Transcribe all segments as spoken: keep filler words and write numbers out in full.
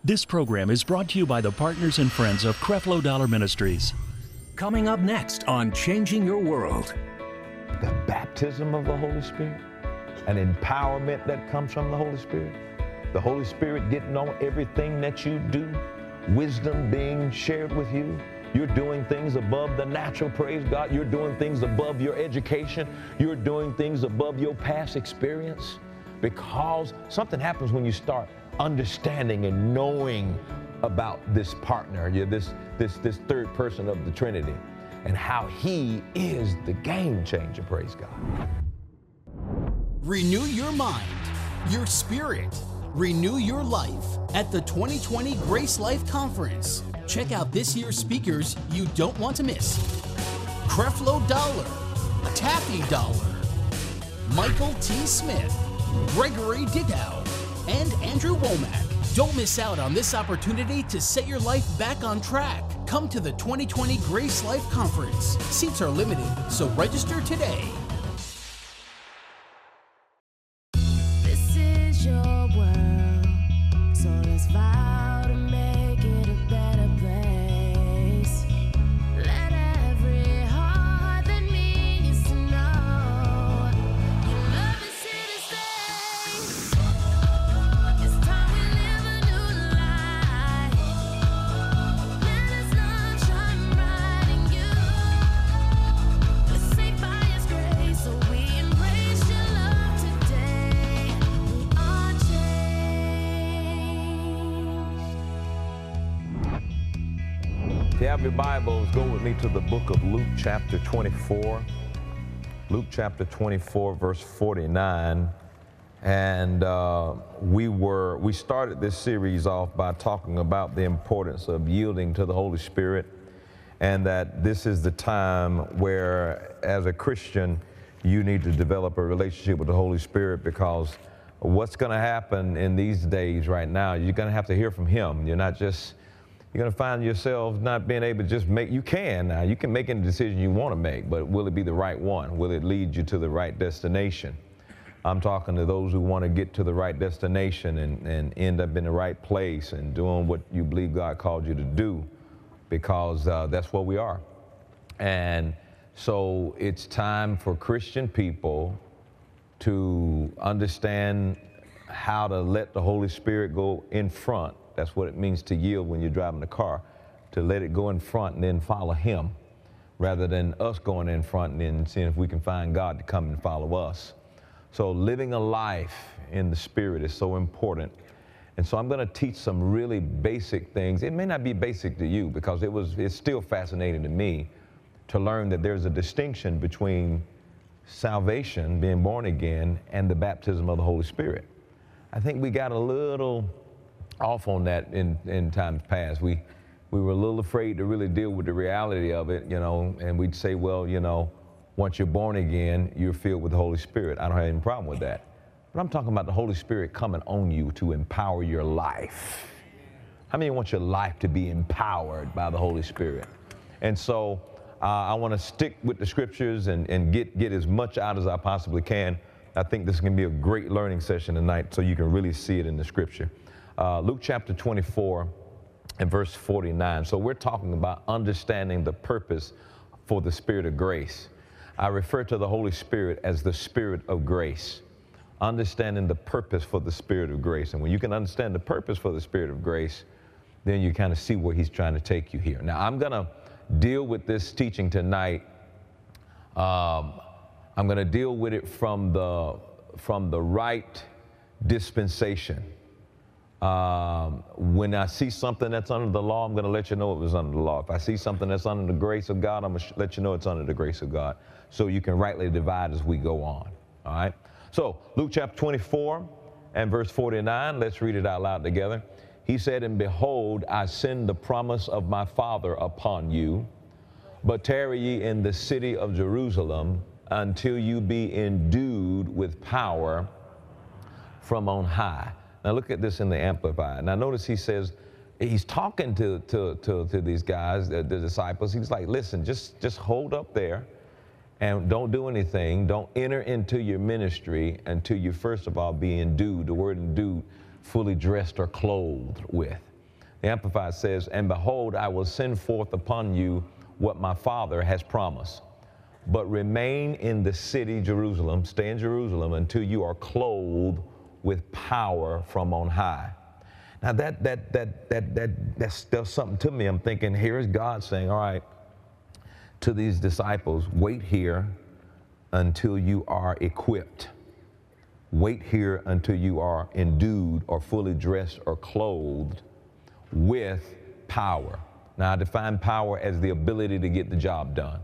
This program is brought to you by the partners and friends of Creflo Dollar Ministries. Coming up next on Changing Your World. The baptism of the Holy Spirit, an empowerment that comes from the Holy Spirit. The Holy Spirit getting on everything that you do, wisdom being shared with you. You're doing things above the natural, praise God. You're doing things above your education. You're doing things above your past experience, because something happens when you start understanding and knowing about this partner, yeah, this, this, this third person of the Trinity, and how he is the game changer, praise God. Renew your mind, your spirit, renew your life at the twenty twenty Grace Life Conference. Check out this year's speakers you don't want to miss. Creflo Dollar, Taffy Dollar, Michael T. Smith, Gregory Dickow, and Andrew Womack. Don't miss out on this opportunity to set your life back on track. Come to the twenty twenty Grace Life Conference. Seats are limited, so register today. This is your world, so let's vow to make it a better place. Let every heart that means to know your love is here to stay. It's time we live a new life. Let His love shine bright in you. We're saved by His grace, so we embrace your love today. We are changed. If you have your Bibles, go with me to the book of Luke chapter twenty-four. Luke chapter twenty-four, verse forty-nine. And uh, we were, we started this series off by talking about the importance of yielding to the Holy Spirit, and that this is the time where, as a Christian, you need to develop a relationship with the Holy Spirit, because what's going to happen in these days right now, you're going to have to hear from Him. You're not just, you're going to find yourself not being able to just make, you can now, you can make any decision you want to make, but will it be the right one? Will it lead you to the right destination? I'm talking to those who want to get to the right destination and, and end up in the right place and doing what you believe God called you to do, because uh, that's what we are. And so it's time for Christian people to understand how to let the Holy Spirit go in front. That's what it means to yield when you're driving the car, to let it go in front and then follow Him, rather than us going in front and then seeing if we can find God to come and follow us. So living a life in the Spirit is so important. And so I'm going to teach some really basic things. It may not be basic to you, because it was, it's still fascinating to me to learn that there's a distinction between salvation, being born again, and the baptism of the Holy Spirit. I think we got a little off on that in, in times past. We, we were a little afraid to really deal with the reality of it, you know, and we'd say, well, you know, once you're born again, you're filled with the Holy Spirit. I don't have any problem with that. But I'm talking about the Holy Spirit coming on you to empower your life. How many want your life to be empowered by the Holy Spirit? And so uh, I want to stick with the scriptures and, and get, get as much out as I possibly can. I think this is going to be a great learning session tonight, so you can really see it in the scripture. Uh, Luke chapter twenty-four and verse forty-nine. So we're talking about understanding the purpose for the Spirit of grace. I refer to the Holy Spirit as the Spirit of grace. Understanding the purpose for the Spirit of grace. And when you can understand the purpose for the Spirit of grace, then you kind of see where He's trying to take you here. Now, I'm going to deal with this teaching tonight. Um, I'm going to deal with it from the, from the right dispensation. Um, when I see something that's under the law, I'm going to let you know it was under the law. If I see something that's under the grace of God, I'm going to let you know it's under the grace of God, so you can rightly divide as we go on. All right? So Luke chapter twenty-four and verse forty-nine, let's read it out loud together. He said, "And behold, I send the promise of my Father upon you, but tarry ye in the city of Jerusalem until you be endued with power from on high." Now look at this in the Amplified. Now notice he says, he's talking to, to, to, to these guys, the, the disciples. He's like, listen, just, just hold up there and don't do anything. Don't enter into your ministry until you first of all be endued. The word endued, fully dressed or clothed with. The Amplified says, and behold, I will send forth upon you what my Father has promised. But remain in the city, Jerusalem, stay in Jerusalem until you are clothed with power from on high. Now that, that, that, that, that, that's, that's something to me. I'm thinking, here's God saying, all right, to these disciples, wait here until you are equipped. Wait here until you are endued or fully dressed or clothed with power. Now, I define power as the ability to get the job done.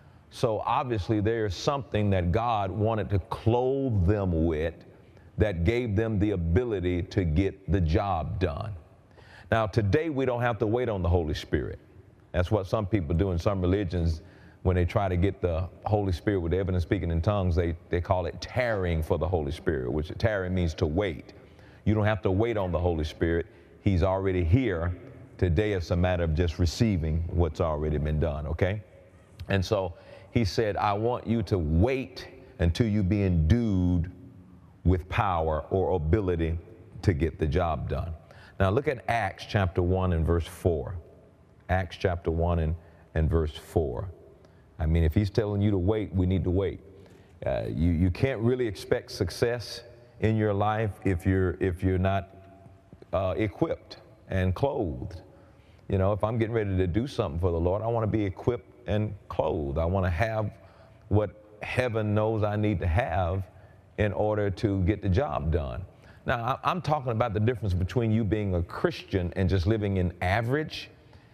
So obviously there's something that God wanted to clothe them with that gave them the ability to get the job done. Now, today we don't have to wait on the Holy Spirit. That's what some people do in some religions. When they try to get the Holy Spirit with the evidence speaking in tongues, they, they call it tarrying for the Holy Spirit, which tarrying means to wait. You don't have to wait on the Holy Spirit. He's already here. Today it's a matter of just receiving what's already been done, okay? And so he said, I want you to wait until you be endued with power or ability to get the job done. Now look at Acts chapter one and verse four. Acts chapter one and, and verse four. I mean, if he's telling you to wait, we need to wait. Uh, you, you can't really expect success in your life if you're, if you're not uh, equipped and clothed. You know, if I'm getting ready to do something for the Lord, I want to be equipped and clothed. I want to have what heaven knows I need to have in order to get the job done. Now, I'm talking about the difference between you being a Christian and just living in average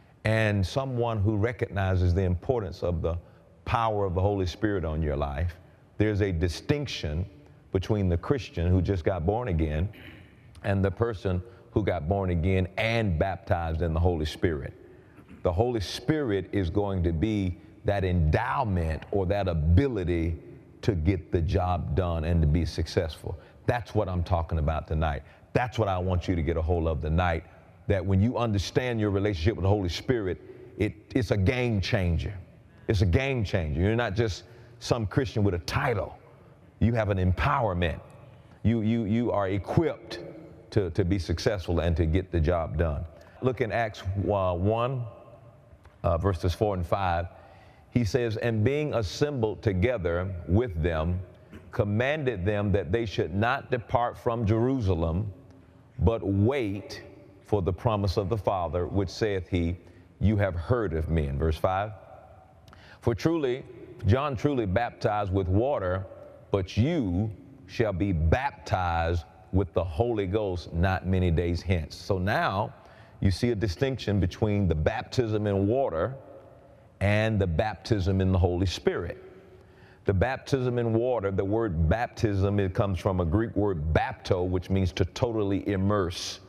and someone who recognizes the importance of the power of the Holy Spirit on your life. There's a distinction between the Christian who just got born again and the person who got born again and baptized in the Holy Spirit. The Holy Spirit is going to be that endowment or that ability to get the job done and to be successful. That's what I'm talking about tonight. That's what I want you to get a hold of tonight, that when you understand your relationship with the Holy Spirit, it, it's a game changer. It's a game changer. You're not just some Christian with a title. You have an empowerment. You, you, you are equipped to, to be successful and to get the job done. Look in Acts uh, one, uh, verses four and five. He says, and being assembled together with them, commanded them that they should not depart from Jerusalem, but wait for the promise of the Father, which saith he, you have heard of me. In verse five, for truly, John truly baptized with water, but you shall be baptized with the Holy Ghost not many days hence. So now you see a distinction between the baptism in water and the baptism in the Holy Spirit. The baptism in water, the word baptism, it comes from a Greek word bapto, which means to totally immerse.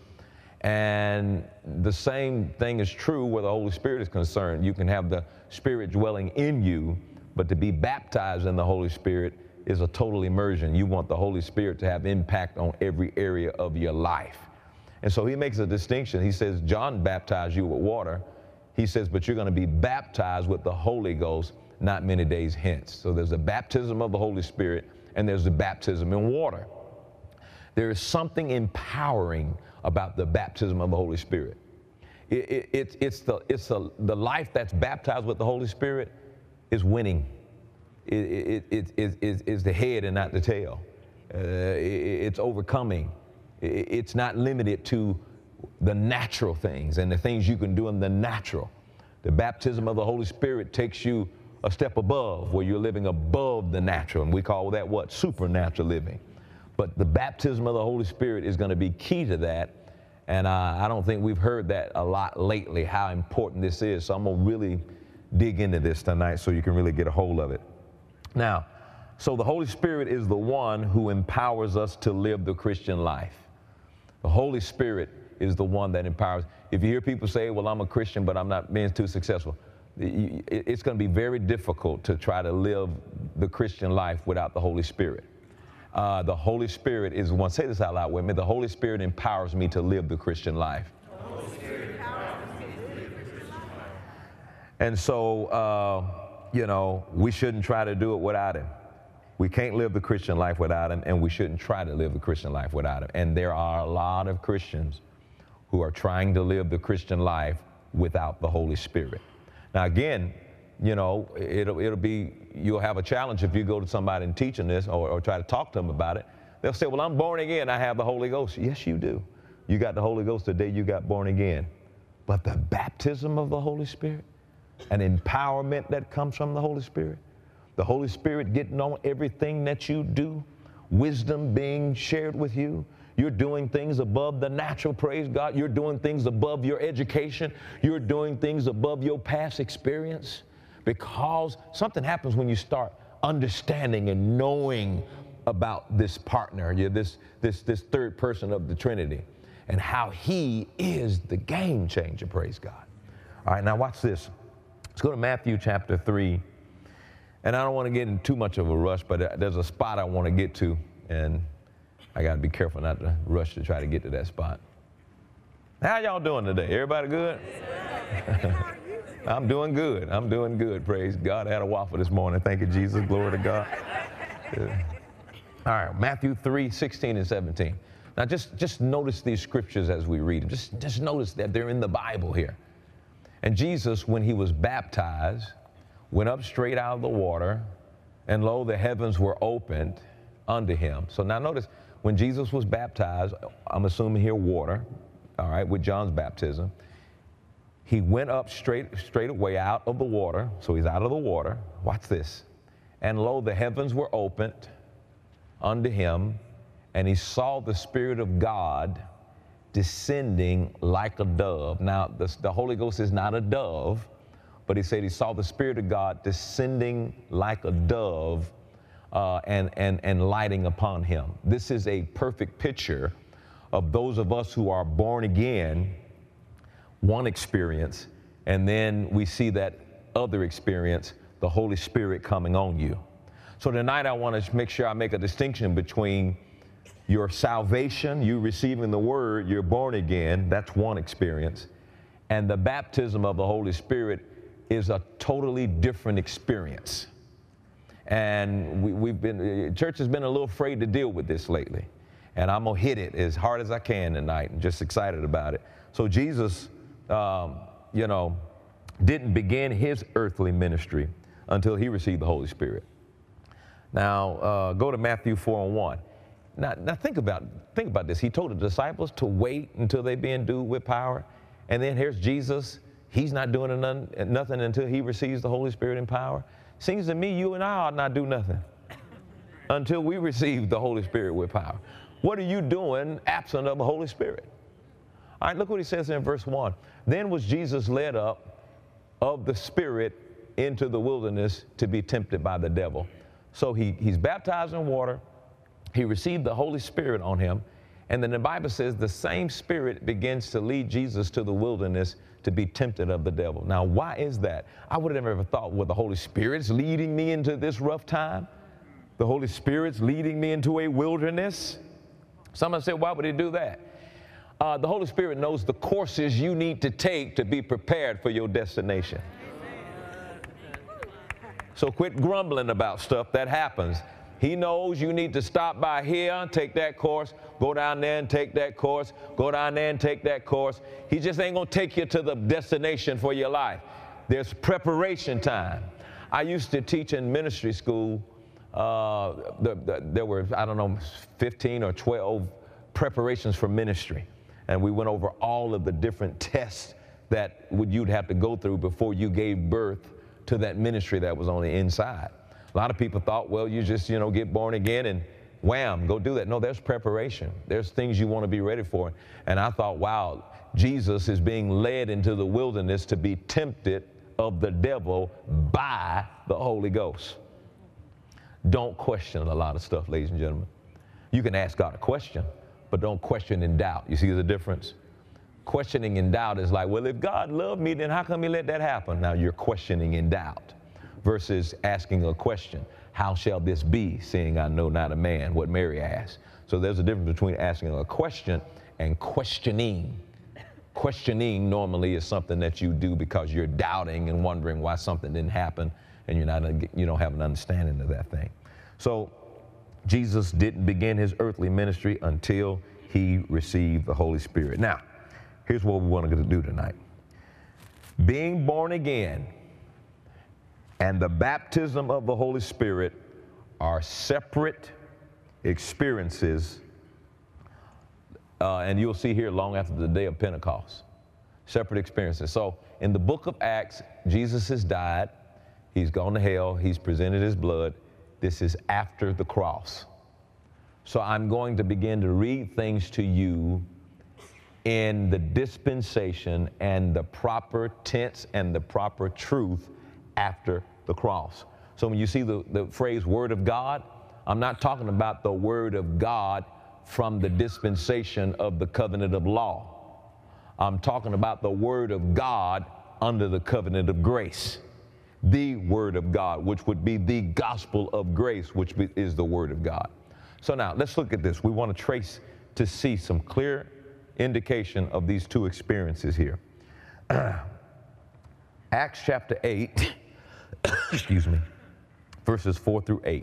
And the same thing is true where the Holy Spirit is concerned. You can have the Spirit dwelling in you, but to be baptized in the Holy Spirit is a total immersion. You want the Holy Spirit to have impact on every area of your life. And so he makes a distinction. He says, John baptized you with water. He says, but you're going to be baptized with the Holy Ghost not many days hence. So there's the baptism of the Holy Spirit and there's the baptism in water. There is something empowering about the baptism of the Holy Spirit. It, it, it, it's the, it's the, the life that's baptized with the Holy Spirit is winning. It, it, it, it, it, it's the head and not the tail. Uh, it, it's overcoming. It, it's not limited to the natural things and the things you can do in the natural. The baptism of the Holy Spirit takes you a step above, where you're living above the natural, and we call that what? Supernatural living. But the baptism of the Holy Spirit is going to be key to that, and uh, I don't think we've heard that a lot lately, how important this is. So I'm going to really dig into this tonight so you can really get a hold of it. Now, so the Holy Spirit is the one who empowers us to live the Christian life. The Holy Spirit is the one that empowers. If you hear people say, well, I'm a Christian, but I'm not being too successful, it's going to be very difficult to try to live the Christian life without the Holy Spirit. Uh, the Holy Spirit is the one, say this out loud with me, the Holy Spirit empowers me to live the Christian life. The Holy Spirit empowers me to live the Christian life. And so, uh, you know, we shouldn't try to do it without Him. We can't live the Christian life without Him, and we shouldn't try to live the Christian life without Him. And there are a lot of Christians who are trying to live the Christian life without the Holy Spirit. Now again, you know, it'll, it'll be, you'll have a challenge if you go to somebody and teaching this or, or try to talk to them about it. They'll say, well, I'm born again, I have the Holy Ghost. Yes, you do. You got the Holy Ghost the day you got born again. But the baptism of the Holy Spirit, an empowerment that comes from the Holy Spirit, the Holy Spirit getting on everything that you do, wisdom being shared with you, you're doing things above the natural, praise God. You're doing things above your education. You're doing things above your past experience, because something happens when you start understanding and knowing about this partner, you're this, this, this third person of the Trinity, and how he is the game changer, praise God. All right, now watch this. Let's go to Matthew chapter three. And I don't want to get in too much of a rush, but there's a spot I want to get to, and I got to be careful not to rush to try to get to that spot. How y'all doing today? Everybody good? I'm doing good. I'm doing good, praise God. I had a waffle this morning. Thank you, Jesus. Glory to God. Yeah. All right, Matthew three, sixteen and seventeen. Now just, just notice these scriptures as we read them. Just, just notice that they're in the Bible here. And Jesus, when he was baptized, went up straight out of the water, and lo, the heavens were opened unto him. So now notice, when Jesus was baptized, I'm assuming here water, all right, with John's baptism, he went up straight, straight away out of the water. So he's out of the water. Watch this. And lo, the heavens were opened unto him, and he saw the Spirit of God descending like a dove. Now, the, the Holy Ghost is not a dove, but he said he saw the Spirit of God descending like a dove uh, and, and, and lighting upon him. This is a perfect picture of those of us who are born again, one experience, and then we see that other experience, the Holy Spirit coming on you. So tonight I want to make sure I make a distinction between your salvation, you receiving the word, you're born again, that's one experience, and the baptism of the Holy Spirit is a totally different experience. And we, we've been, the church has been a little afraid to deal with this lately. And I'm going to hit it as hard as I can tonight, and just excited about it. So Jesus, um, you know, didn't begin his earthly ministry until he received the Holy Spirit. Now, uh, go to Matthew four and one. Now, now think about, think about this. He told the disciples to wait until they be endued with power. And then here's Jesus. He's not doing none, nothing until he receives the Holy Spirit in power. Seems to me you and I ought not do nothing until we receive the Holy Spirit with power. What are you doing absent of the Holy Spirit? All right, look what he says in verse one. Then was Jesus led up of the Spirit into the wilderness to be tempted by the devil. So he, he's baptized in water. He received the Holy Spirit on him. And then the Bible says the same Spirit begins to lead Jesus to the wilderness to be tempted of the devil. Now, why is that? I would have never thought, well, the Holy Spirit's leading me into this rough time. The Holy Spirit's leading me into a wilderness. Someone said, why would he do that? Uh, the Holy Spirit knows the courses you need to take to be prepared for your destination. So quit grumbling about stuff that happens. He knows you need to stop by here and take that course, go down there and take that course, go down there and take that course. He just ain't going to take you to the destination for your life. There's preparation time. I used to teach in ministry school. Uh, the, the, there were, I don't know, fifteen or twelve preparations for ministry. And we went over all of the different tests that would, you'd have to go through before you gave birth to that ministry that was on the inside. A lot of people thought, well, you just, you know, get born again and wham, go do that. No, there's preparation. There's things you want to be ready for. And I thought, wow, Jesus is being led into the wilderness to be tempted of the devil by the Holy Ghost. Don't question a lot of stuff, ladies and gentlemen. You can ask God a question, but don't question in doubt. You see the difference? Questioning in doubt is like, well, if God loved me, then how come he let that happen? Now you're questioning in doubt. Versus asking a question, how shall this be, seeing I know not a man, what Mary asked. So there's a difference between asking a question and questioning. Questioning normally is something that you do because you're doubting and wondering why something didn't happen, and you're not, you don't have an understanding of that thing. So Jesus didn't begin his earthly ministry until he received the Holy Spirit. Now, here's what we want to do tonight. Being born again and the baptism of the Holy Spirit are separate experiences, uh, and you'll see here long after the day of Pentecost. Separate experiences. So in the book of Acts, Jesus has died. He's gone to hell. He's presented his blood. This is after the cross. So I'm going to begin to read things to you in the dispensation and the proper tense and the proper truth after the cross. So when you see the, the phrase Word of God, I'm not talking about the Word of God from the dispensation of the covenant of law. I'm talking about the Word of God under the covenant of grace. The Word of God, which would be the gospel of grace, which be, is the Word of God. So now let's look at this. We want to trace to see some clear indication of these two experiences here. Acts chapter eight, excuse me, verses four through eight.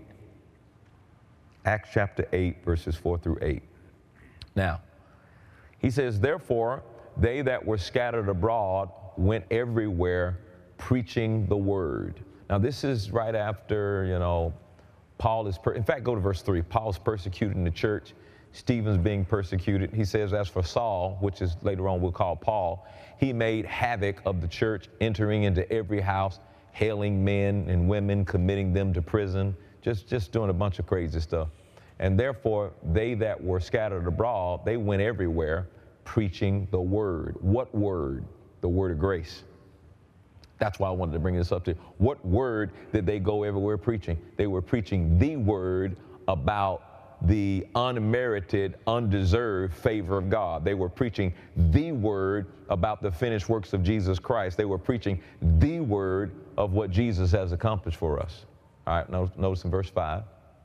Acts chapter eight, verses four through eight. Now, he says, therefore, they that were scattered abroad went everywhere preaching the word. Now, this is right after, you know, Paul is, per- in fact, go to verse three. Paul's persecuting the church. Stephen's being persecuted. He says, as for Saul, which is later on we'll call Paul, he made havoc of the church, entering into every house, hailing men and women, committing them to prison, just, just doing a bunch of crazy stuff. And therefore, they that were scattered abroad, they went everywhere preaching the word. What word? The word of grace. That's why I wanted to bring this up to you. What word did they go everywhere preaching? They were preaching the word about the unmerited, undeserved favor of God. They were preaching the word about the finished works of Jesus Christ. They were preaching the word of what Jesus has accomplished for us. All right, notice, notice in verse five.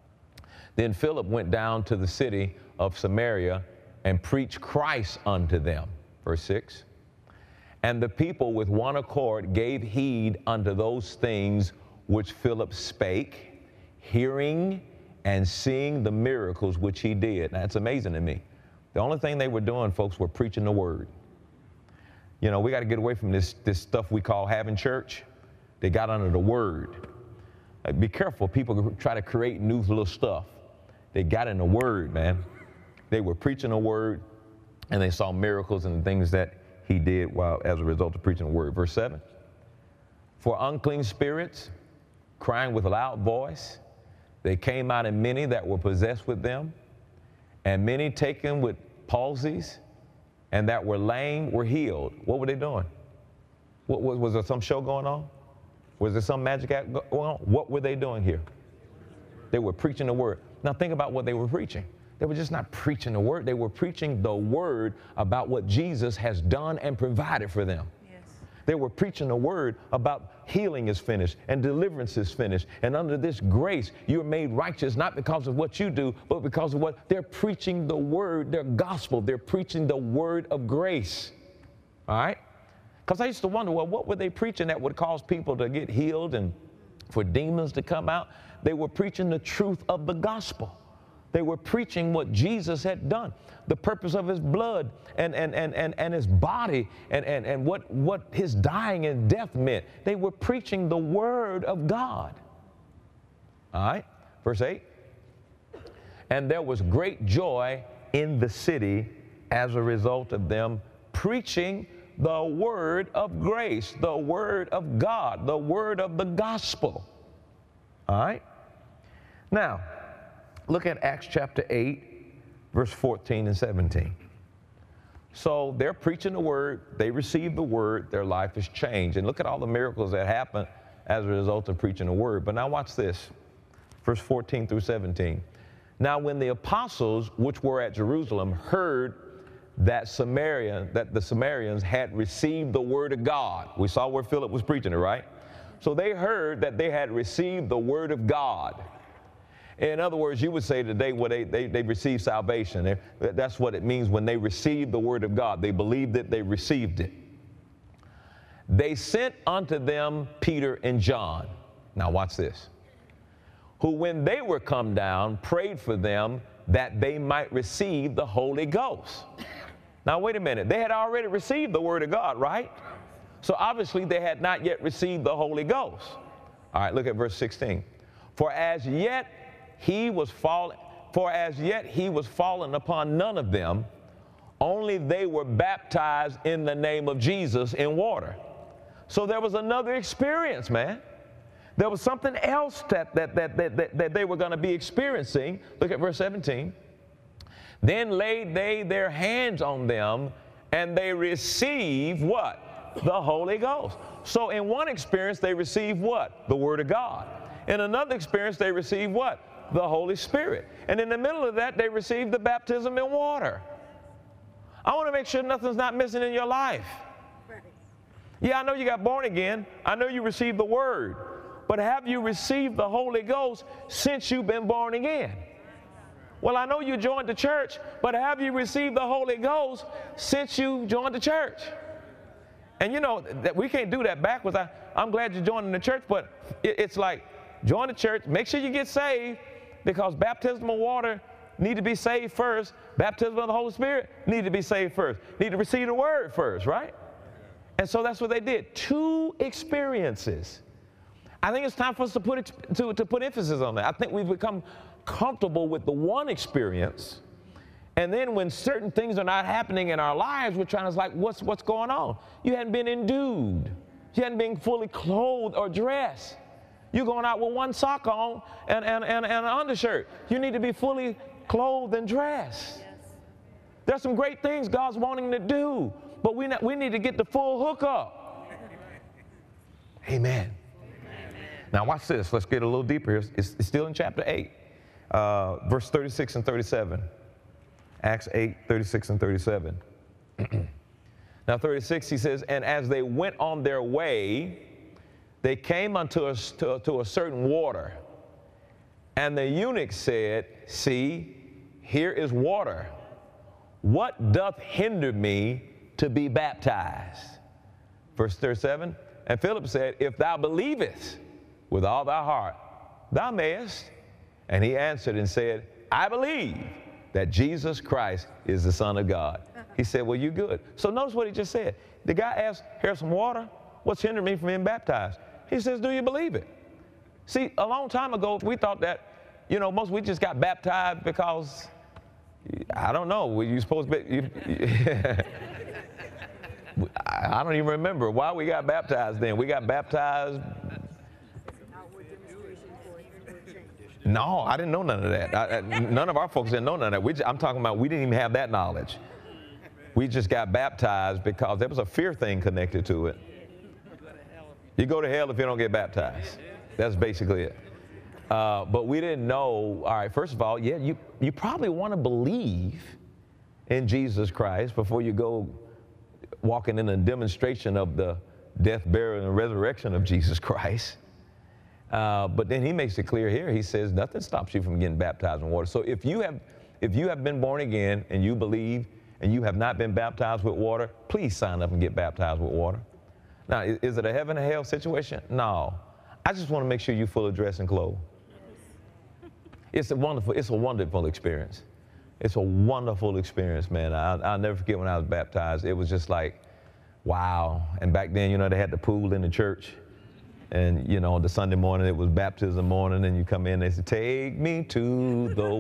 Then Philip went down to the city of Samaria and preached Christ unto them. Verse six. And the people with one accord gave heed unto those things which Philip spake, hearing and seeing the miracles which he did. Now, it's amazing to me. The only thing they were doing, folks, were preaching the word. You know, we got to get away from this, this stuff we call having church. They got under the word. Uh, be careful. People try to create new little stuff. They got in the word, man. They were preaching the word, and they saw miracles and things that he did while as a result of preaching the word. Verse seven. For unclean spirits, crying with a loud voice, they came out in many that were possessed with them, and many taken with palsies, and that were lame were healed. What were they doing? What, was, was there some show going on? Was there some magic act going on? What were they doing here? They were preaching the word. Now think about what they were preaching. They were just not preaching the word. They were preaching the word about what Jesus has done and provided for them. Yes. They were preaching the word about healing is finished and deliverance is finished. And under this grace, you're made righteous, not because of what you do, but because of what they're preaching the word, their gospel. They're preaching the word of grace. All right? Because I used to wonder, well, what were they preaching that would cause people to get healed and for demons to come out? They were preaching the truth of the gospel. They were preaching what Jesus had done, the purpose of his blood and, and, and, and, and his body and, and, and what, what his dying and death meant. They were preaching the word of God. All right, verse eight. And there was great joy in the city as a result of them preaching the word of grace, the word of God, the word of the gospel. All right. Now, look at Acts chapter eight, verse fourteen and seventeen. So they're preaching the word, they receive the word, their life is changed. And look at all the miracles that happen as a result of preaching the word. But now watch this, verse fourteen through seventeen. Now when the apostles which were at Jerusalem heard that Samaria, that the Samaritans had received the word of God. We saw where Philip was preaching it, right? So they heard that they had received the word of God. In other words, you would say today, well, they, they, they received salvation. They, that's what it means when they received the word of God. They believed it, they received it. They sent unto them Peter and John. Now watch this. Who when they were come down, prayed for them that they might receive the Holy Ghost. Now, wait a minute. They had already received the Word of God, right? So obviously they had not yet received the Holy Ghost. All right, look at verse sixteen. For as yet he was fallen, for as yet he was fallen upon none of them, only they were baptized in the name of Jesus in water. So there was another experience, man. There was something else that, that, that, that, that, that they were going to be experiencing. Look at verse seventeen. Then laid they their hands on them, and they received what? The Holy Ghost. So in one experience, they received what? The Word of God. In another experience, they received what? The Holy Spirit. And in the middle of that, they received the baptism in water. I want to make sure nothing's not missing in your life. Yeah, I know you got born again. I know you received the Word. But have you received the Holy Ghost since you've been born again? Well, I know you joined the church, but have you received the Holy Ghost since you joined the church? And you know, that we can't do that backwards. I, I'm glad you're joining the church, but it, it's like, join the church, make sure you get saved, because baptism of water need to be saved first. Baptism of the Holy Spirit need to be saved first. Need to receive the Word first, right? And so that's what they did. Two experiences. I think it's time for us to put, it, to, to put emphasis on that. I think we've become comfortable with the one experience, and then when certain things are not happening in our lives, we're trying to like, what's, what's going on? You hadn't been endued. You hadn't been fully clothed or dressed. You're going out with one sock on and, and, and, and an undershirt. You need to be fully clothed and dressed. Yes. There's some great things God's wanting to do, but we, not, we need to get the full hookup. Amen. Amen. Now watch this. Let's get a little deeper here. It's, it's still in chapter eight, uh, verse thirty-six and thirty-seven. Acts eight, thirty-six and thirty-seven. Now thirty-six, he says, and as they went on their way, they came unto a, to, to a certain water. And the eunuch said, see, here is water. What doth hinder me to be baptized? Verse thirty-seven, and Philip said, if thou believest with all thy heart, thou mayest. And he answered and said, I believe that Jesus Christ is the Son of God. He said, well, you're good. So notice what he just said. The guy asked, here's some water. What's hindering me from being baptized? He says, do you believe it? See, a long time ago, we thought that, you know, most we just got baptized because, I don't know, were you supposed to be, you, I don't even remember why we got baptized then. We got baptized. No, I didn't know none of that. I, I, none of our folks didn't know none of that. We just, I'm talking about we didn't even have that knowledge. We just got baptized because there was a fear thing connected to it. You go to hell if you don't get baptized. That's basically it. Uh, but we didn't know, all right, first of all, yeah, you, you probably want to believe in Jesus Christ before you go walking in a demonstration of the death, burial, and resurrection of Jesus Christ. Uh, but then he makes it clear here. He says nothing stops you from getting baptized in water. So if you have, if you have been born again and you believe and you have not been baptized with water, please sign up and get baptized with water. Now, is, is it a heaven and hell situation? No. I just want to make sure you're fully dressed and clothed. It's a wonderful, it's a wonderful experience. It's a wonderful experience, man. I, I'll never forget when I was baptized. It was just like, wow. And back then, you know, they had the pool in the church. And, you know, the Sunday morning, it was baptism morning, and you come in, they say, take me to the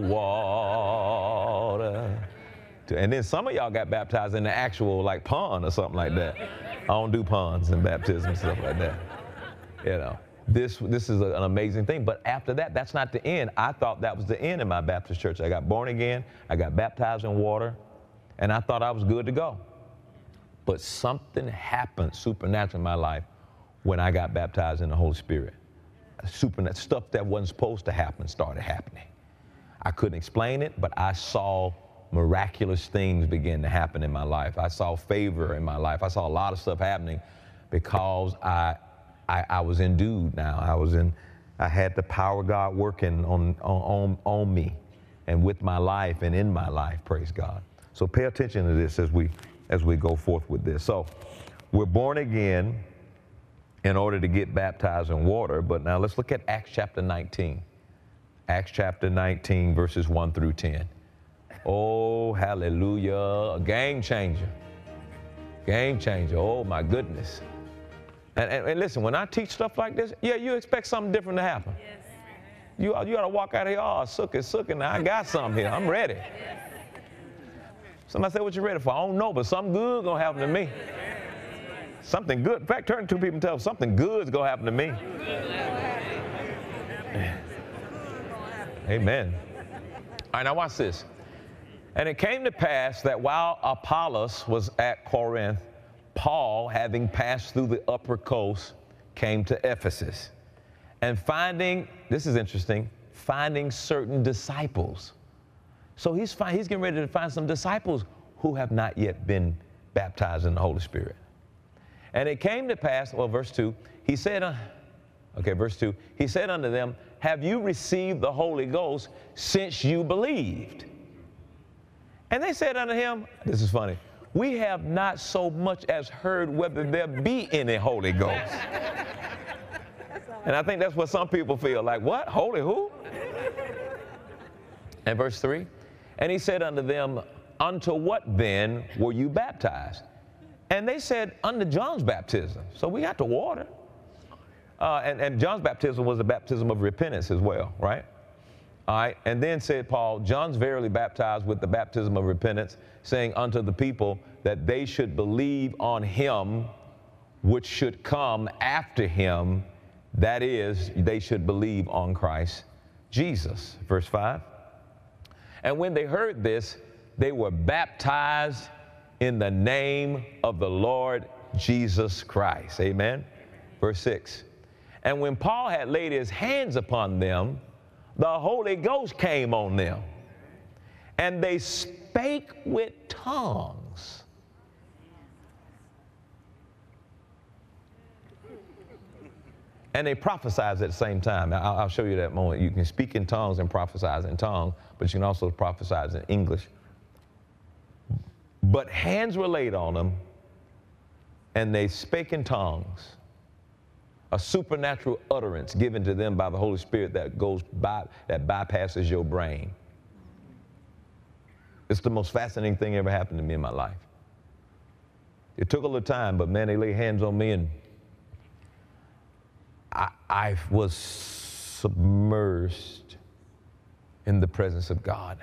water. And then some of y'all got baptized in the actual, like, pond or something like that. I don't do ponds and baptism and stuff like that. You know, this, this is a, an amazing thing. But after that, that's not the end. I thought that was the end in my Baptist church. I got born again. I got baptized in water, and I thought I was good to go. But something happened supernatural in my life when I got baptized in the Holy Spirit. Supernatural stuff that wasn't supposed to happen started happening. I couldn't explain it, but I saw miraculous things begin to happen in my life. I saw favor in my life. I saw a lot of stuff happening because I, I, I was endued now. I was in, I had the power of God working on, on, on me and with my life and in my life, praise God. So pay attention to this as we, as we go forth with this. So we're born again in order to get baptized in water. But now let's look at Acts chapter nineteen. Acts chapter nineteen, verses one through ten. Oh, hallelujah. A game changer. Game changer. Oh, my goodness. And, and, and listen, when I teach stuff like this, yeah, you expect something different to happen. Yes. You, you ought to walk out of here, oh, sook it, sook it. Now I got something here. I'm ready. Somebody said, what you ready for? I don't know, but something good going to happen to me. Something good. In fact, turn to two people and tell them something good is going to happen to me. Amen. All right, now watch this. And it came to pass that while Apollos was at Corinth, Paul, having passed through the upper coast, came to Ephesus. And finding, this is interesting, finding certain disciples. So he's, find, he's getting ready to find some disciples who have not yet been baptized in the Holy Spirit. And it came to pass, well, verse two, he said, uh, okay, verse two, he said unto them, have you received the Holy Ghost since you believed? And they said unto him, this is funny, we have not so much as heard whether there be any Holy Ghost. And I think that's what some people feel like, what? Holy who? And verse three, and he said unto them, unto what then were you baptized? And they said, unto John's baptism. So we got the water. Uh, and, and John's baptism was a baptism of repentance as well, right? All right, and then said Paul, John's verily baptized with the baptism of repentance, saying unto the people that they should believe on him which should come after him, that is, they should believe on Christ Jesus. Verse five. And when they heard this, they were baptized in the name of the Lord Jesus Christ. Amen. Verse six. And when Paul had laid his hands upon them, the Holy Ghost came on them, and they spake with tongues. And they prophesied at the same time. Now, I'll, I'll show you that moment. You can speak in tongues and prophesy in tongues, but you can also prophesy in English. But hands were laid on them, and they spake in tongues. A supernatural utterance given to them by the Holy Spirit that goes by, that bypasses your brain. It's the most fascinating thing ever happened to me in my life. It took a little time, but man, they laid hands on me, and I, I was submerged in the presence of God.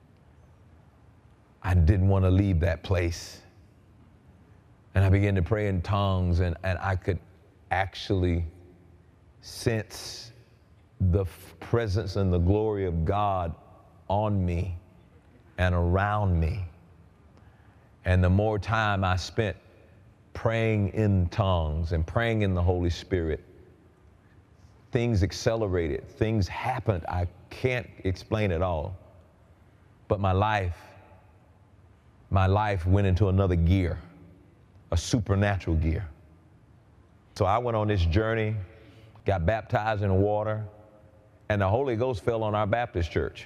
I didn't want to leave that place. And I began to pray in tongues, and, and I could actually sense the presence and the glory of God on me and around me. And the more time I spent praying in tongues and praying in the Holy Spirit, things accelerated, things happened. I can't explain it all. But my life, my life went into another gear, a supernatural gear. So I went on this journey, got baptized in water, and the Holy Ghost fell on our Baptist church.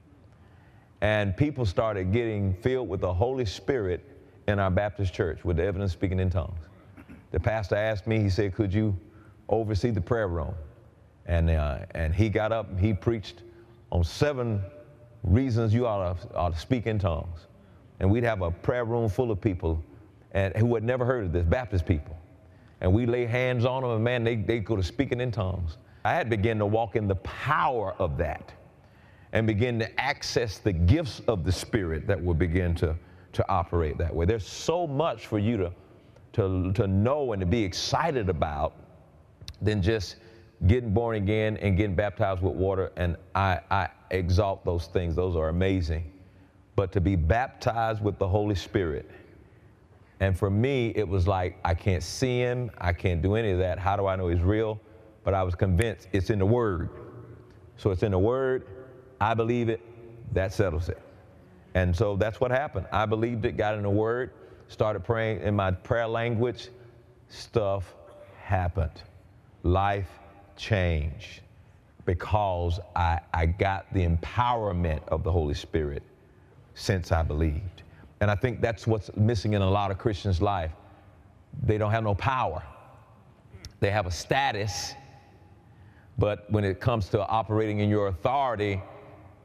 And people started getting filled with the Holy Spirit in our Baptist church with the evidence speaking in tongues. The pastor asked me, he said, could you oversee the prayer room? And, uh, and he got up and he preached on seven reasons you ought to, ought to speak in tongues. And we'd have a prayer room full of people and, who had never heard of this, Baptist people. And we lay hands on them, and man, they, they go to speaking in tongues. I had begun to walk in the power of that and begin to access the gifts of the Spirit that will begin to, to operate that way. There's so much for you to, to, to know and to be excited about than just getting born again and getting baptized with water, and I, I exalt those things. Those are amazing. But to be baptized with the Holy Spirit, and for me, it was like, I can't see him, I can't do any of that. How do I know he's real? But I was convinced it's in the Word. So it's in the Word, I believe it, that settles it. And so that's what happened. I believed it, got in the Word, started praying in my prayer language, stuff happened. Life changed because I, I got the empowerment of the Holy Spirit since I believed. And I think that's what's missing in a lot of Christians' life. They don't have no power. They have a status, but when it comes to operating in your authority,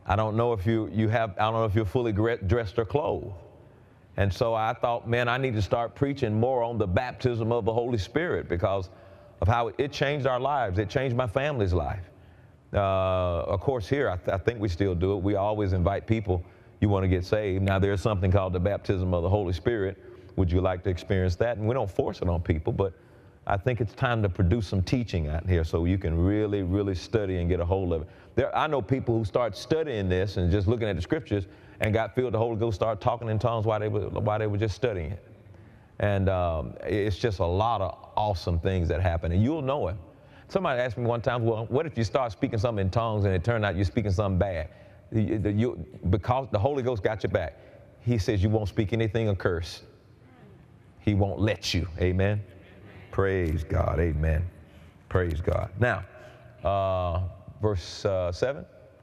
I don't know if you, you have, I don't know if you're fully dressed or clothed. And so I thought, man, I need to start preaching more on the baptism of the Holy Spirit because of how it changed our lives. It changed my family's life. Uh, of course, here, I, th I think we still do it. We always invite people, you want to get saved. Now, there's something called the baptism of the Holy Spirit. Would you like to experience that? And we don't force it on people, but I think it's time to produce some teaching out here so you can really, really study and get a hold of it. There, I know people who start studying this and just looking at the scriptures and got filled with the Holy Ghost, start talking in tongues while they were, while they were just studying it. And um, it's just a lot of awesome things that happen, and you'll know it. Somebody asked me one time, well, what if you start speaking something in tongues and it turned out you're speaking something bad? You, the, you, because the Holy Ghost got your back. He says you won't speak anything accursed. He won't let you. Amen. Praise God. Amen. Praise God. Now, uh, verse uh, seven.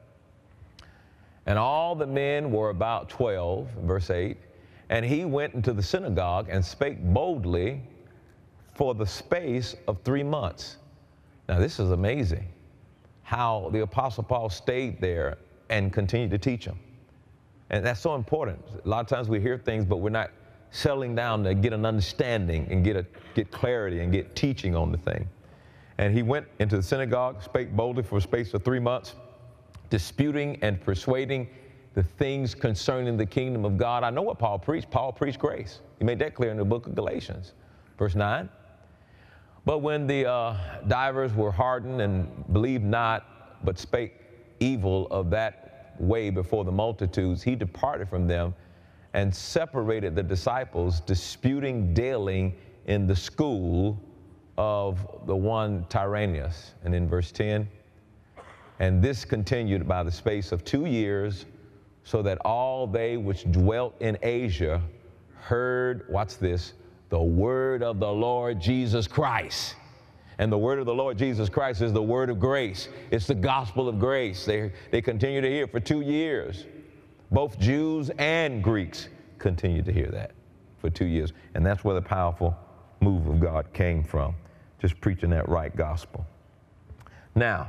And all the men were about twelve, verse eight. And he went into the synagogue and spake boldly for the space of three months. Now, this is amazing how the Apostle Paul stayed there and continued to teach them. And that's so important. A lot of times we hear things, but we're not settling down to get an understanding and get, a, get clarity and get teaching on the thing. And he went into the synagogue, spake boldly for a space of three months, disputing and persuading the things concerning the kingdom of God. I know what Paul preached. Paul preached grace. He made that clear in the book of Galatians. Verse nine. But when the uh, divers were hardened and believed not, but spake evil of that way before the multitudes, he departed from them and separated the disciples, disputing daily in the school of the one Tyrannus. And in verse ten, and this continued by the space of two years, so that all they which dwelt in Asia heard, watch this, the word of the Lord Jesus Christ. And the word of the Lord Jesus Christ is the word of grace. It's the gospel of grace. They, they continue to hear for two years. Both Jews and Greeks continued to hear that for two years. And that's where the powerful move of God came from, just preaching that right gospel. Now,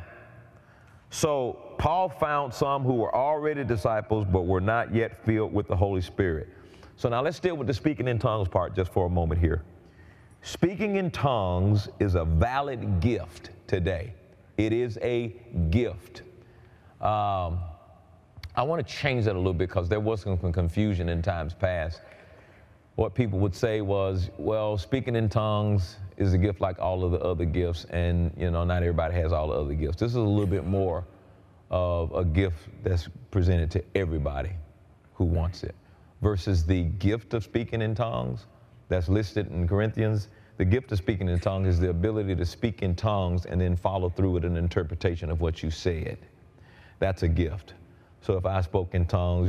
so Paul found some who were already disciples but were not yet filled with the Holy Spirit. So now let's deal with the speaking in tongues part just for a moment here. Speaking in tongues is a valid gift today. It is a gift. Um, I want to change that a little bit because there was some confusion in times past. What people would say was, well, speaking in tongues is a gift like all of the other gifts, and you know, not everybody has all the other gifts. This is a little bit more of a gift that's presented to everybody who wants it, versus the gift of speaking in tongues that's listed in Corinthians. The gift of speaking in tongues is the ability to speak in tongues and then follow through with an interpretation of what you said. That's a gift. So if I spoke in tongues,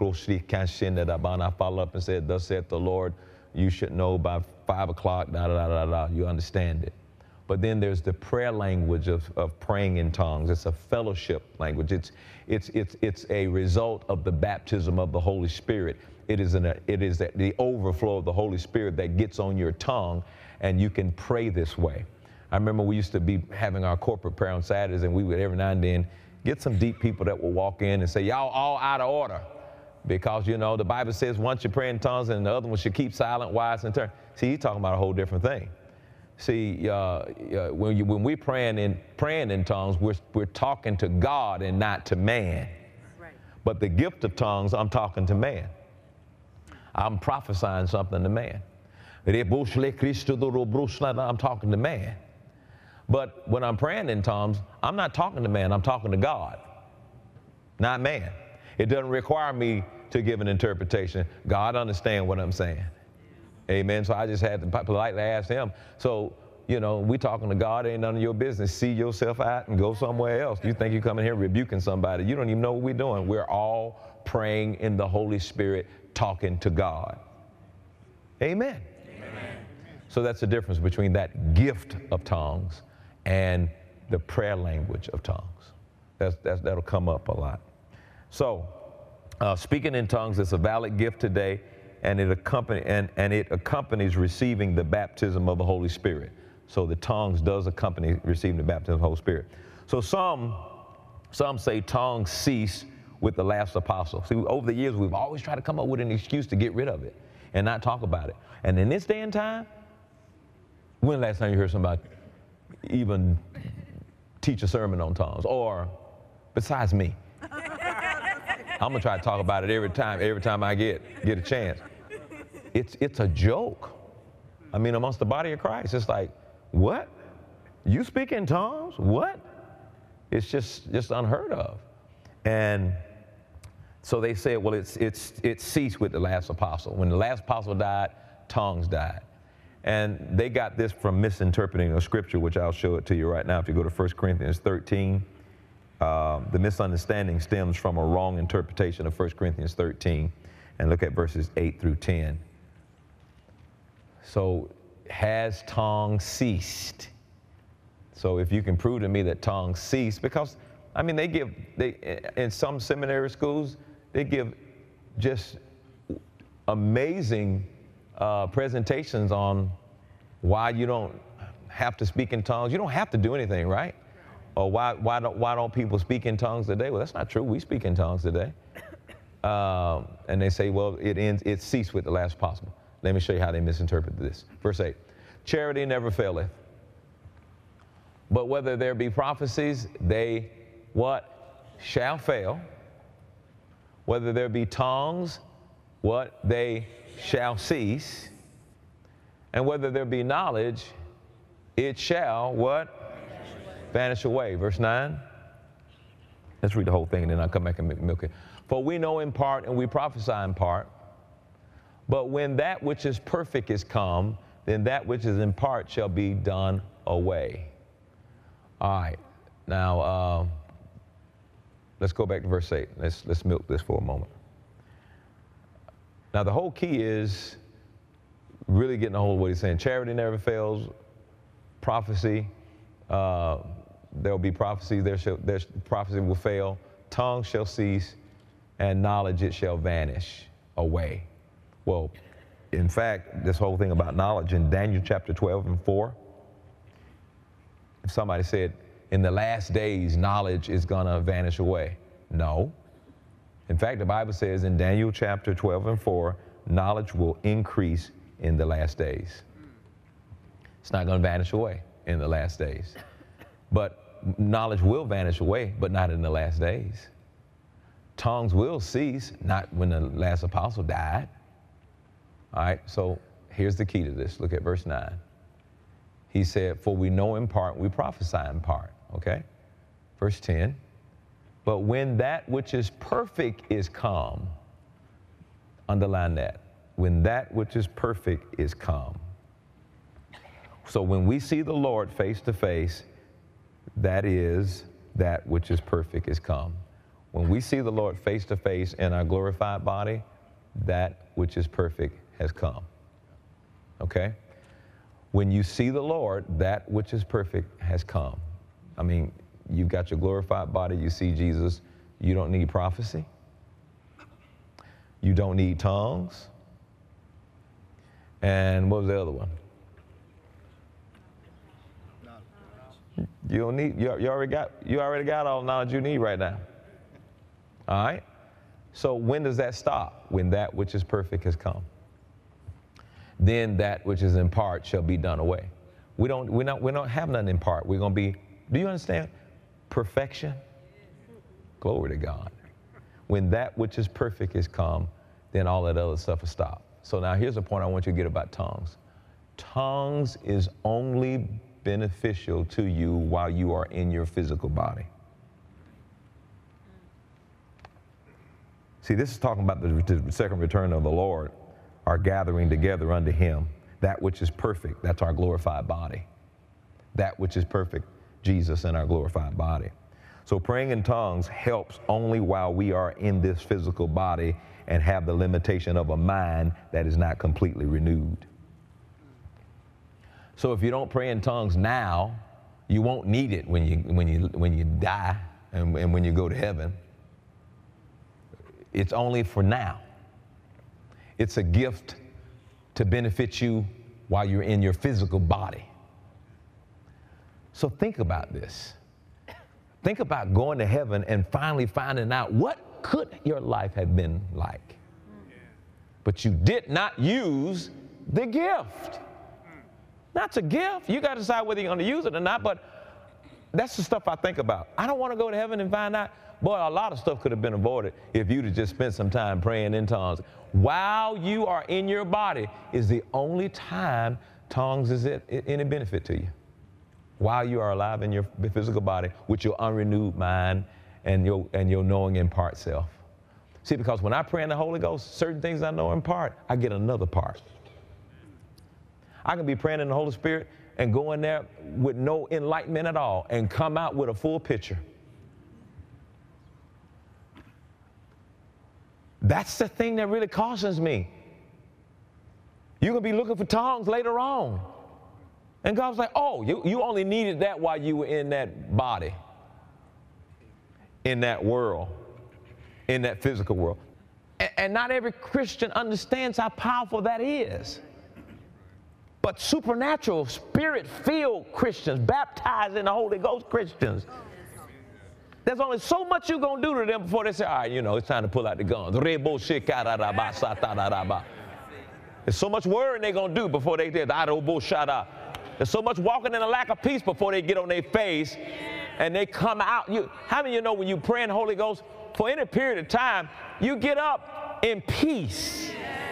I follow up and said, thus saith the Lord, you should know by five o'clock, da, da, da, da, da, you understand it. But then there's the prayer language of, of praying in tongues. It's a fellowship language. It's, it's, it's, it's a result of the baptism of the Holy Spirit. It is, an, it is the overflow of the Holy Spirit that gets on your tongue, and you can pray this way. I remember we used to be having our corporate prayer on Saturdays, and we would every now and then get some deep people that will walk in and say, y'all all out of order. Because, you know, the Bible says once you pray in tongues and the other one should keep silent, wise, and turn. See, he's talking about a whole different thing. See, uh, uh, when, you, when we're praying in, praying in tongues, we're, we're talking to God and not to man. Right. But the gift of tongues, I'm talking to man. I'm prophesying something to man. I'm talking to man. But when I'm praying in tongues, I'm not talking to man, I'm talking to God, not man. It doesn't require me to give an interpretation. God understands what I'm saying. Amen. So I just had to politely ask him. So, you know, we talking to God, ain't none of your business. See yourself out and go somewhere else. You think you coming here rebuking somebody. You don't even know what we're doing. We're all praying in the Holy Spirit, talking to God. Amen. Amen. So that's the difference between that gift of tongues and the prayer language of tongues. That's, that's, that'll come up a lot. So uh, speaking in tongues is a valid gift today, and it, accompany, and, and it accompanies receiving the baptism of the Holy Spirit. So the tongues does accompany receiving the baptism of the Holy Spirit. So some, some say tongues cease with the last apostle. See, over the years, we've always tried to come up with an excuse to get rid of it and not talk about it. And in this day and time, when the last time you heard somebody even teach a sermon on tongues? Or besides me? I'm gonna try to talk about it every time, every time I get, get a chance. It's, it's a joke. I mean, amongst the body of Christ, it's like, what? You speak in tongues? What? It's just, just unheard of. And so they said, well, it's, it's, it ceased with the last apostle. When the last apostle died, tongues died. And they got this from misinterpreting a scripture, which I'll show it to you right now. If you go to First Corinthians thirteen, uh, the misunderstanding stems from a wrong interpretation of First Corinthians thirteen. And look at verses eight through ten. So, has tongues ceased? So if you can prove to me that tongues ceased, because, I mean, they give, they in some seminary schools, they give just amazing uh, presentations on why you don't have to speak in tongues. You don't have to do anything, right? Or why, why, don't, why don't people speak in tongues today? Well, that's not true. We speak in tongues today. Um, and they say, well, it ends, it ceased with the last apostle. Let me show you how they misinterpret this. Verse eight, charity never faileth. But whether there be prophecies, they what? Shall fail. Whether there be tongues, what? They shall cease. And whether there be knowledge, it shall what? Vanish away. Verse nine. Let's read the whole thing and then I'll come back and milk it. For we know in part and we prophesy in part. But when that which is perfect is come, then that which is in part shall be done away. All right, now uh, let's go back to verse eight. Let's, let's milk this for a moment. Now the whole key is really getting a hold of what he's saying. Charity never fails, prophecy, uh, there will be prophecy, there shall, there's, prophecy will fail, tongue shall cease, and knowledge it shall vanish away. Well, in fact, this whole thing about knowledge in Daniel chapter twelve and four, if somebody said, in the last days, knowledge is gonna vanish away. No. In fact, the Bible says in Daniel chapter twelve and four, knowledge will increase in the last days. It's not gonna vanish away in the last days. But knowledge will vanish away, but not in the last days. Tongues will cease, not when the last apostle died. All right, so here's the key to this. Look at verse nine. He said, for we know in part, we prophesy in part, okay? Verse ten, but when that which is perfect is come, underline that, when that which is perfect is come. So when we see the Lord face to face, that is that which is perfect is come. When we see the Lord face to face in our glorified body, that which is perfect has come, okay? When you see the Lord, that which is perfect has come. I mean, you've got your glorified body, you see Jesus, you don't need prophecy. You don't need tongues. And what was the other one? You don't need, you, you already got, you already got all the knowledge you need right now. All right? So when does that stop? When that which is perfect has come. Then that which is in part shall be done away. We don't, we don't, we don't have nothing in part. We're going to be, do you understand? Perfection. Glory to God. When that which is perfect is come, then all that other stuff will stop. So now here's the point I want you to get about tongues. Tongues is only beneficial to you while you are in your physical body. See, this is talking about the, the second return of the Lord, our gathering together unto him. That which is perfect, that's our glorified body. That which is perfect, Jesus in our glorified body. So praying in tongues helps only while we are in this physical body and have the limitation of a mind that is not completely renewed. So if you don't pray in tongues now, you won't need it when you, when you, when you die and, and when you go to heaven. It's only for now. It's a gift to benefit you while you're in your physical body. So think about this. Think about going to heaven and finally finding out what could your life have been like? But you did not use the gift. That's a gift. You got to decide whether you're going to use it or not, but that's the stuff I think about. I don't want to go to heaven and find out. Boy, a lot of stuff could have been avoided if you'd have just spent some time praying in tongues. While you are in your body is the only time tongues is it, any benefit to you. While you are alive in your physical body with your unrenewed mind and your, and your knowing in part self. See, because when I pray in the Holy Ghost, certain things I know in part, I get another part. I can be praying in the Holy Spirit and go in there with no enlightenment at all and come out with a full picture. That's the thing that really cautions me. You're going to be looking for tongues later on. And God's like, oh, you, you only needed that while you were in that body, in that world, in that physical world. And, and not every Christian understands how powerful that is. But supernatural, spirit-filled Christians, baptized in the Holy Ghost Christians, there's only so much you're going to do to them before they say, all right, you know, it's time to pull out the guns. There's so much worrying they're going to do before they did. There's so much walking in a lack of peace before they get on their face and they come out. You, how many of you know when you pray in the Holy Ghost, for any period of time, you get up in peace?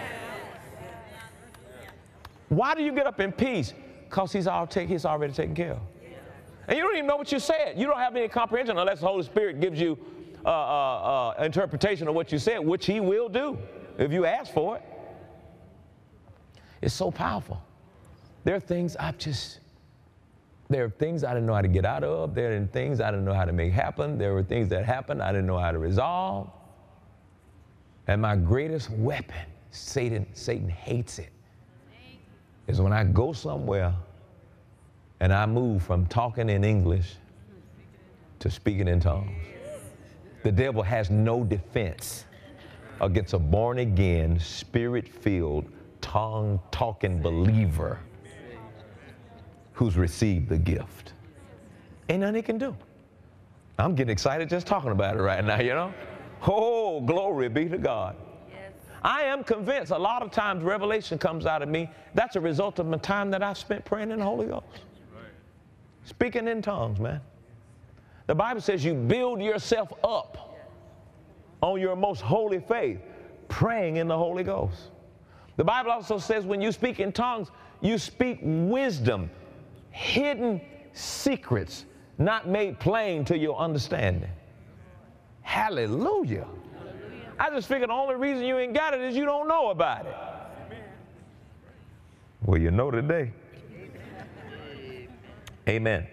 Why do you get up in peace? Because he's, all take, he's already taken care of. And you don't even know what you said. You don't have any comprehension unless the Holy Spirit gives you uh, uh, uh, interpretation of what you said, which he will do if you ask for it. It's so powerful. There are things I've just, there are things I didn't know how to get out of. There are things I didn't know how to make happen. There were things that happened I didn't know how to resolve. And my greatest weapon, Satan, Satan hates it, is when I go somewhere and I move from talking in English to speaking in tongues. The devil has no defense against a born-again, spirit-filled, tongue-talking believer who's received the gift. Ain't nothing he can do. I'm getting excited just talking about it right now, you know? Oh, glory be to God. Yes. I am convinced a lot of times revelation comes out of me. That's a result of the time that I've spent praying in the Holy Ghost. Right. Speaking in tongues, man. The Bible says you build yourself up on your most holy faith, praying in the Holy Ghost. The Bible also says when you speak in tongues, you speak wisdom, hidden secrets, not made plain to your understanding. Hallelujah. Hallelujah. I just figured the only reason you ain't got it is you don't know about it. Amen. Well, you know today. Amen. Amen.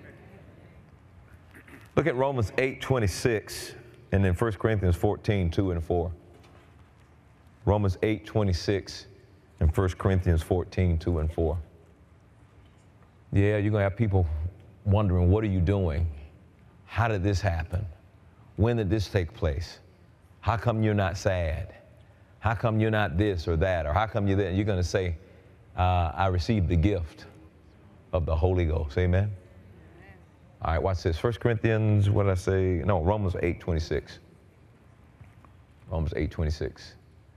Look at Romans eight twenty-six and then First Corinthians fourteen, two and four. Romans eight twenty-six and First Corinthians fourteen, two and four. Yeah, you're going to have people wondering, what are you doing? How did this happen? When did this take place? How come you're not sad? How come you're not this or that? Or how come you're that? You're going to say, uh, I received the gift of the Holy Ghost. Amen? Amen. All right, watch this. First Corinthians, what did I say? No, Romans eight twenty-six. Romans eight twenty-six.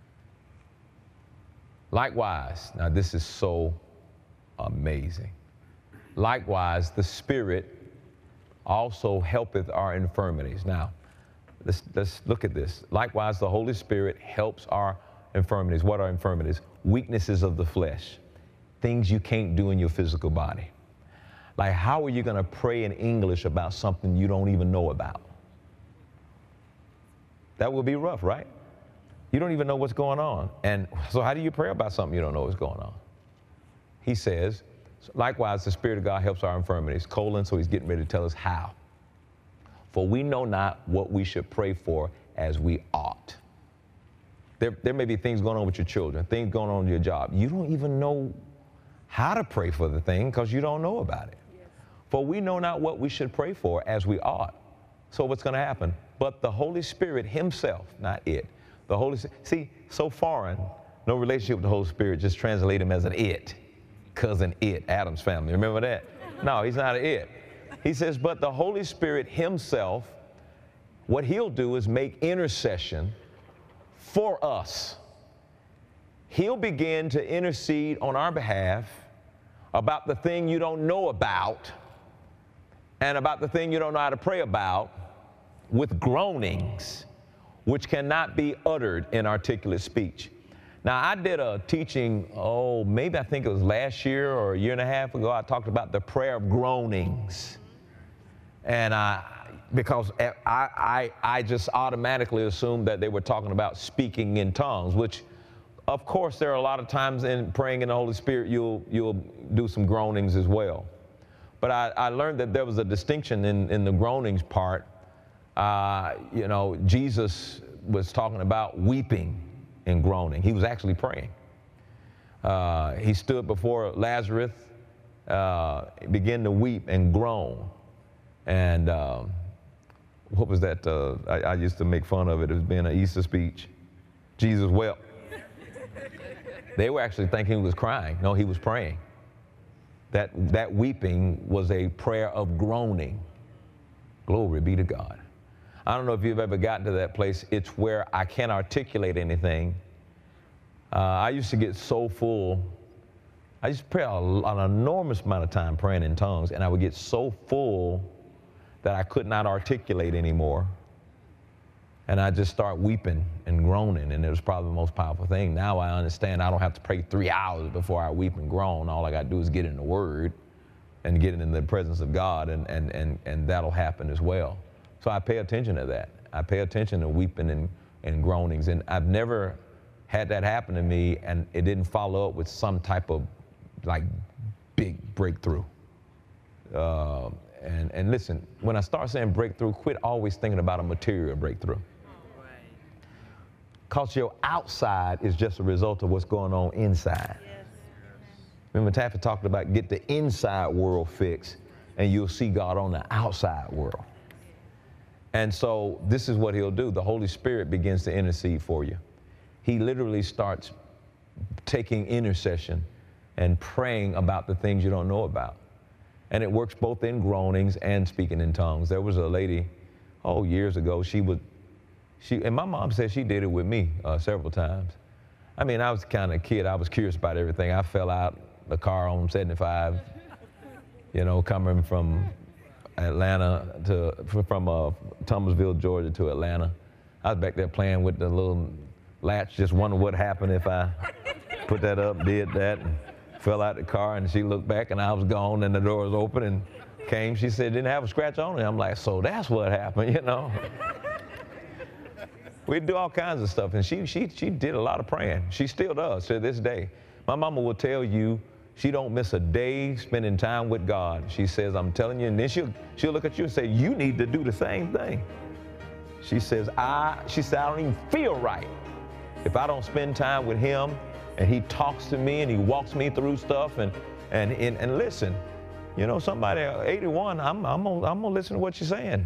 Likewise, now this is so amazing. Likewise, the Spirit also helpeth our infirmities. Now, let's, let's look at this. Likewise, the Holy Spirit helps our infirmities. What are infirmities? Weaknesses of the flesh, things you can't do in your physical body. Like, how are you going to pray in English about something you don't even know about? That would be rough, right? You don't even know what's going on. And so how do you pray about something you don't know what's going on? He says, likewise, the Spirit of God helps our infirmities. Colon, so he's getting ready to tell us how. For we know not what we should pray for as we ought. There, there may be things going on with your children, things going on in your job. You don't even know how to pray for the thing because you don't know about it. Yes. For we know not what we should pray for as we ought. So what's going to happen? But the Holy Spirit himself, not it. The Holy Spirit, see, so foreign, no relationship with the Holy Spirit, just translate him as an it. Cousin it, Adam's family. Remember that? No, he's not an it. He says, but the Holy Spirit himself what he'll do is make intercession for us. He'll begin to intercede on our behalf about the thing you don't know about and about the thing you don't know how to pray about with groanings, which cannot be uttered in articulate speech. Now, I did a teaching, oh, maybe I think it was last year or a year and a half ago. I talked about the prayer of groanings. And I, because I, I, I just automatically assumed that they were talking about speaking in tongues, which, of course, there are a lot of times in praying in the Holy Spirit, you'll, you'll do some groanings as well. But I, I learned that there was a distinction in, in the groanings part. Uh, you know, Jesus was talking about weeping and groaning. He was actually praying. Uh, he stood before Lazarus, uh, began to weep and groan. And um, what was that? Uh, I, I used to make fun of it as being an Easter speech. Jesus wept. They were actually thinking he was crying. No, he was praying. That, that weeping was a prayer of groaning. Glory be to God. I don't know if you've ever gotten to that place. It's where I can't articulate anything. Uh, I used to get so full. I used to pray a, an enormous amount of time praying in tongues, and I would get so full that I could not articulate anymore. And I just start weeping and groaning, and it was probably the most powerful thing. Now I understand I don't have to pray three hours before I weep and groan. All I got to do is get in the Word and get in the presence of God, and, and, and, and that'll happen as well. So I pay attention to that. I pay attention to weeping and, and groanings. And I've never had that happen to me, and it didn't follow up with some type of like big breakthrough. Uh, and, and listen, when I start saying breakthrough, quit always thinking about a material breakthrough. Because your outside is just a result of what's going on inside. Yes. Remember, Taffy talked about get the inside world fixed, and you'll see God on the outside world. And so this is what he'll do. The Holy Spirit begins to intercede for you. He literally starts taking intercession and praying about the things you don't know about. And it works both in groanings and speaking in tongues. There was a lady, oh, years ago, she would, she, and my mom said she did it with me uh, several times. I mean, I was kind of a kid. I was curious about everything. I fell out the car on seventy-five, you know, coming from Atlanta to, from uh, Thomasville, Georgia to Atlanta. I was back there playing with the little latch, just wondering what happened if I put that up, did that, and fell out the car, and she looked back and I was gone and the door was open and came. She said, didn't have a scratch on it. I'm like, so that's what happened, you know. We do all kinds of stuff, and she, she, she did a lot of praying. She still does to this day. My mama will tell you, she don't miss a day spending time with God. She says, I'm telling you, and then she'll, she'll look at you and say, you need to do the same thing. She says, I, she said, I don't even feel right if I don't spend time with him and he talks to me and he walks me through stuff. And, and, and, and listen, you know, somebody eighty-one, I'm, I'm gonna, I'm gonna listen to what you're saying.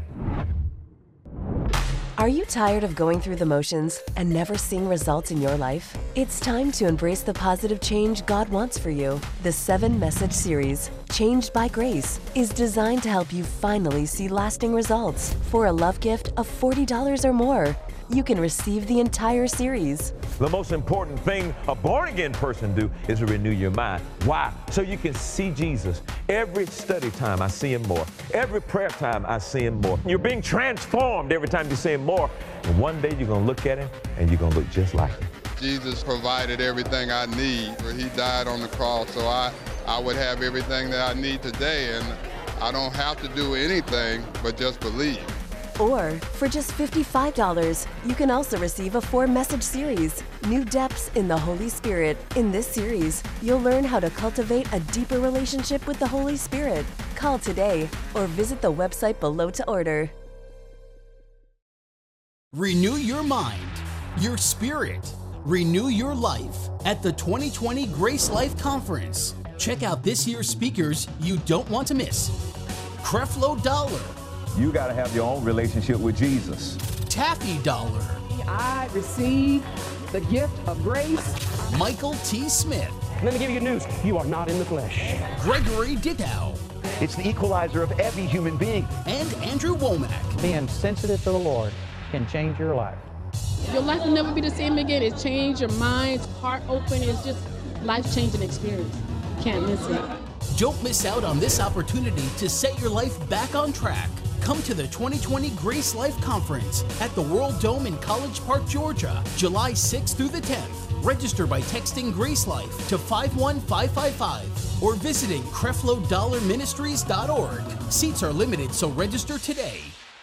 Are you tired of going through the motions and never seeing results in your life? It's time to embrace the positive change God wants for you. The seven-message series, Changed by Grace, is designed to help you finally see lasting results. For a love gift of forty dollars or more, you can receive the entire series. The most important thing a born-again person do is to renew your mind. Why? So you can see Jesus. Every study time, I see him more. Every prayer time, I see him more. You're being transformed every time you see him more. And one day you're going to look at him, and you're going to look just like him. Jesus provided everything I need. He died on the cross, so I, I would have everything that I need today, and I don't have to do anything but just believe. Or, for just fifty-five dollars, you can also receive a four-message series, New Depths in the Holy Spirit. In this series, you'll learn how to cultivate a deeper relationship with the Holy Spirit. Call today or visit the website below to order. Renew your mind, your spirit, renew your life at the twenty twenty Grace Life Conference. Check out this year's speakers you don't want to miss. Creflo Dollar. You got to have your own relationship with Jesus. Taffy Dollar. I receive the gift of grace. Michael T. Smith. Let me give you good news. You are not in the flesh. Gregory Dickow. It's the equalizer of every human being. And Andrew Womack. Being sensitive to the Lord can change your life. Your life will never be the same again. It changed your mind, heart open. It's just life-changing experience. You can't miss it. Don't miss out on this opportunity to set your life back on track. Come to the twenty twenty Grace Life Conference at the World Dome in College Park, Georgia, July sixth through the tenth. Register by texting Grace Life to five one five five five or visiting Creflo Dollar Ministries dot org. Seats are limited, so register today.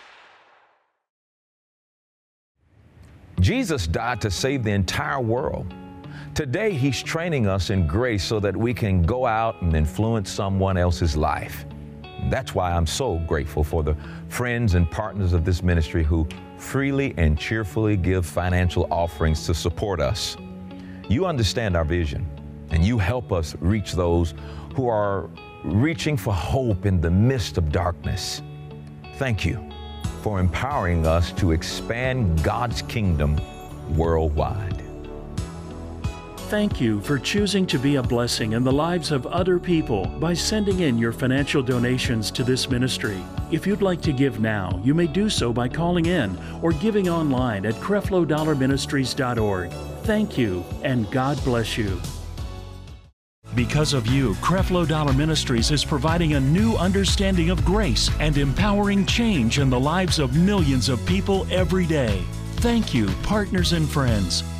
Jesus died to save the entire world. Today, He's training us in grace so that we can go out and influence someone else's life. That's why I'm so grateful for the friends and partners of this ministry who freely and cheerfully give financial offerings to support us. You understand our vision, and you help us reach those who are reaching for hope in the midst of darkness. Thank you for empowering us to expand God's kingdom worldwide. Thank you for choosing to be a blessing in the lives of other people by sending in your financial donations to this ministry. If you'd like to give now, you may do so by calling in or giving online at Creflo Dollar Ministries dot org. Thank you, and God bless you. Because of you, Creflo Dollar Ministries is providing a new understanding of grace and empowering change in the lives of millions of people every day. Thank you, partners and friends.